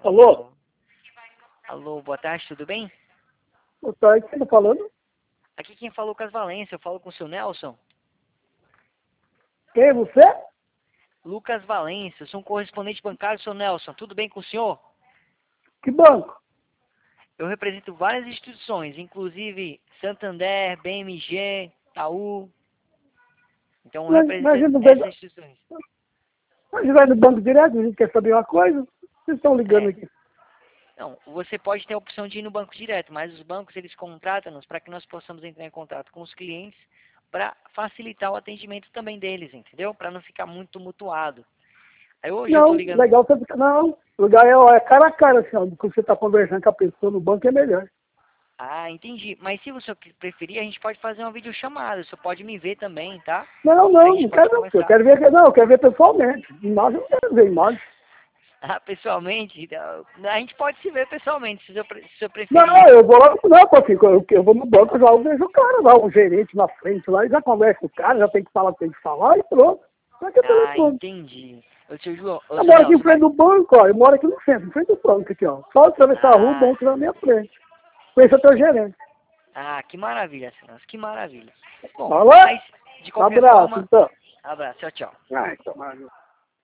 Alô? Alô, boa tarde, tudo bem? Boa tarde, quem tá falando? Aqui quem falou com as Valência, eu falo com o seu Nelson. Quem é você? Lucas Valência, eu sou um correspondente bancário, seu Nelson. Tudo bem com o senhor? Que banco? Eu represento várias instituições, inclusive Santander, BMG, Itaú. Então eu Mas a gente represento não essas vai, instituições. a gente vai no banco direto, a gente quer saber uma coisa. Vocês estão ligando É. aqui. Não, você pode ter a opção de ir no banco direto, mas os bancos eles contratam-nos para que nós possamos entrar em contato com os clientes para facilitar o atendimento também deles, entendeu? Para não ficar muito tumultuado. Aí hoje eu estou Não, ligando. legal você ficar. Não, lugar é cara a cara, assim, ó, quando você está conversando com a pessoa no banco é melhor. Ah, entendi. Mas se você preferir, a gente pode fazer uma videochamada. Você pode me ver também, tá? Não, A não, gente não pode quero não. Eu conversar. quero ver, não, eu quero ver pessoalmente. Imagem eu não quero ver imagem. Ah, pessoalmente, a gente pode se ver pessoalmente, se o senhor Não, preferir. eu vou lá, não, porque eu vou no banco, já vejo o cara lá, o gerente na frente lá, e já converso com o cara, já tem que falar o que tem que falar e pronto. Só que é Ah, telefone. entendi. Ô, seu João, ô, Eu seu moro aqui em Nelson, frente mas... do banco, ó. Eu moro aqui no centro, em frente do banco aqui, ó. Só atravessar a rua, o Ah, banco na minha frente. Conheço até o gerente. que maravilha, seu Nelson, que maravilha. Bom, Fala, mas, de qualquer abraço, forma, então. abraço, tchau, tchau. Ai, tomara.